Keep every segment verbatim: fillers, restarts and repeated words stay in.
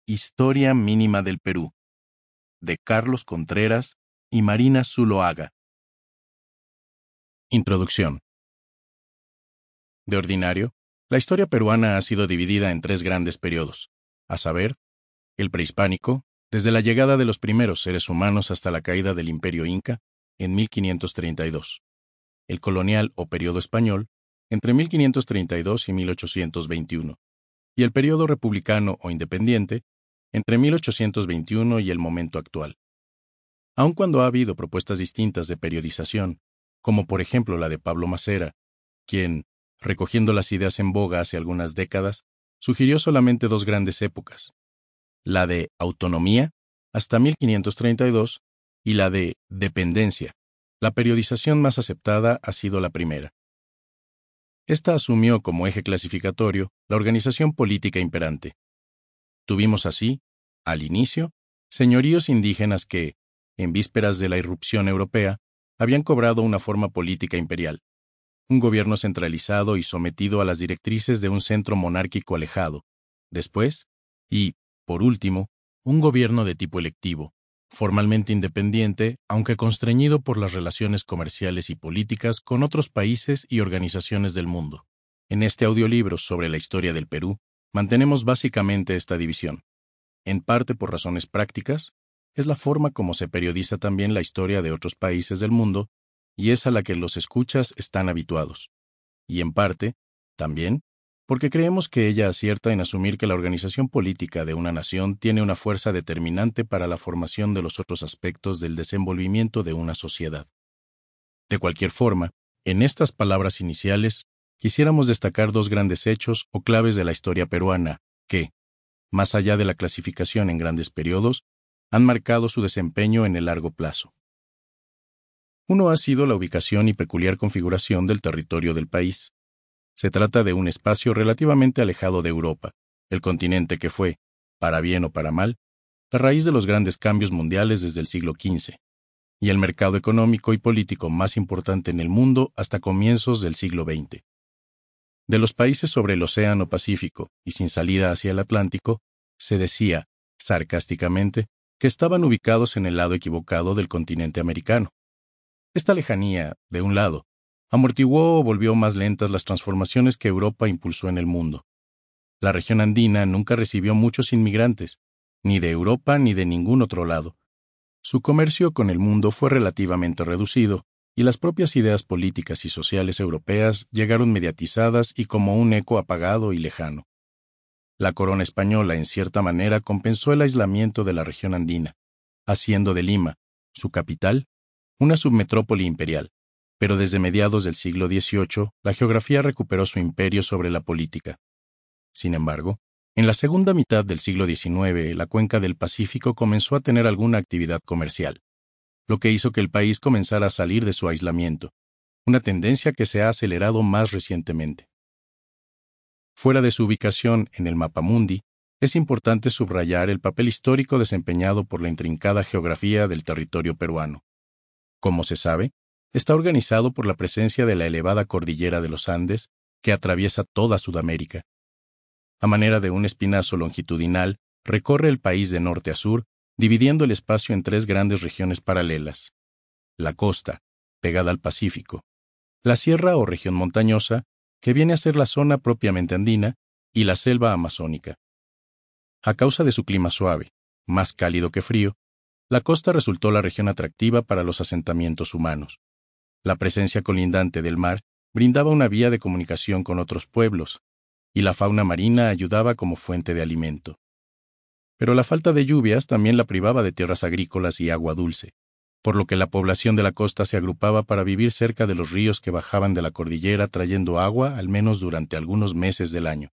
Historia mínima del Perú, de Carlos Contreras y Marina Zuloaga. Introducción. De ordinario, la historia peruana ha sido dividida en tres grandes periodos, a saber, el prehispánico, desde la llegada de los primeros seres humanos hasta la caída del Imperio Inca, en mil quinientos treinta y dos, el colonial o periodo español, entre mil quinientos treinta y dos y mil ochocientos veintiuno, y el periodo republicano o independiente, entre mil ochocientos veintiuno y el momento actual. Aun cuando ha habido propuestas distintas de periodización, como por ejemplo la de Pablo Macera, quien, recogiendo las ideas en boga hace algunas décadas, sugirió solamente dos grandes épocas, la de autonomía, hasta mil quinientos treinta y dos, y la de dependencia. La periodización más aceptada ha sido la primera. Esta asumió como eje clasificatorio la organización política imperante. Tuvimos así, al inicio, señoríos indígenas que, en vísperas de la irrupción europea, habían cobrado una forma política imperial, un gobierno centralizado y sometido a las directrices de un centro monárquico alejado. Después, y, por último, un gobierno de tipo electivo, formalmente independiente, aunque constreñido por las relaciones comerciales y políticas con otros países y organizaciones del mundo. En este audiolibro sobre la historia del Perú, mantenemos básicamente esta división. En parte por razones prácticas, es la forma como se periodiza también la historia de otros países del mundo, y es a la que los escuchas están habituados. Y en parte, también, porque creemos que ella acierta en asumir que la organización política de una nación tiene una fuerza determinante para la formación de los otros aspectos del desenvolvimiento de una sociedad. De cualquier forma, en estas palabras iniciales, quisiéramos destacar dos grandes hechos o claves de la historia peruana, que, más allá de la clasificación en grandes periodos, han marcado su desempeño en el largo plazo. Uno ha sido la ubicación y peculiar configuración del territorio del país. Se trata de un espacio relativamente alejado de Europa, el continente que fue, para bien o para mal, la raíz de los grandes cambios mundiales desde el siglo quince, y el mercado económico y político más importante en el mundo hasta comienzos del siglo veinte. De los países sobre el Océano Pacífico y sin salida hacia el Atlántico, se decía, sarcásticamente, que estaban ubicados en el lado equivocado del continente americano. Esta lejanía, de un lado, amortiguó o volvió más lentas las transformaciones que Europa impulsó en el mundo. La región andina nunca recibió muchos inmigrantes, ni de Europa ni de ningún otro lado. Su comercio con el mundo fue relativamente reducido, y las propias ideas políticas y sociales europeas llegaron mediatizadas y como un eco apagado y lejano. La corona española, en cierta manera, compensó el aislamiento de la región andina, haciendo de Lima, su capital, una submetrópoli imperial. Pero desde mediados del siglo dieciocho, la geografía recuperó su imperio sobre la política. Sin embargo, en la segunda mitad del siglo diecinueve, la cuenca del Pacífico comenzó a tener alguna actividad comercial, lo que hizo que el país comenzara a salir de su aislamiento, una tendencia que se ha acelerado más recientemente. Fuera de su ubicación en el mapamundi, es importante subrayar el papel histórico desempeñado por la intrincada geografía del territorio peruano. Como se sabe, está organizado por la presencia de la elevada cordillera de los Andes, que atraviesa toda Sudamérica. A manera de un espinazo longitudinal, recorre el país de norte a sur, dividiendo el espacio en tres grandes regiones paralelas: la costa, pegada al Pacífico; la sierra o región montañosa, que viene a ser la zona propiamente andina; y la selva amazónica. A causa de su clima suave, más cálido que frío, la costa resultó la región atractiva para los asentamientos humanos. La presencia colindante del mar brindaba una vía de comunicación con otros pueblos, y la fauna marina ayudaba como fuente de alimento. Pero la falta de lluvias también la privaba de tierras agrícolas y agua dulce, por lo que la población de la costa se agrupaba para vivir cerca de los ríos que bajaban de la cordillera trayendo agua al menos durante algunos meses del año.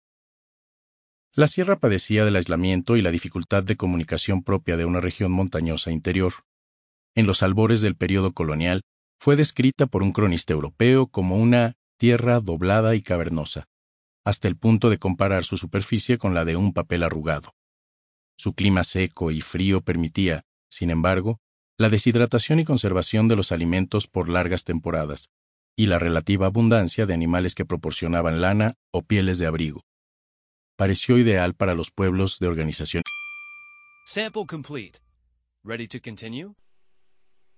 La sierra padecía del aislamiento y la dificultad de comunicación propia de una región montañosa interior. En los albores del período colonial, fue descrita por un cronista europeo como una tierra doblada y cavernosa, hasta el punto de comparar su superficie con la de un papel arrugado. Su clima seco y frío permitía, sin embargo, la deshidratación y conservación de los alimentos por largas temporadas, y la relativa abundancia de animales que proporcionaban lana o pieles de abrigo. Pareció ideal para los pueblos de organización Sample complete. Ready to continue?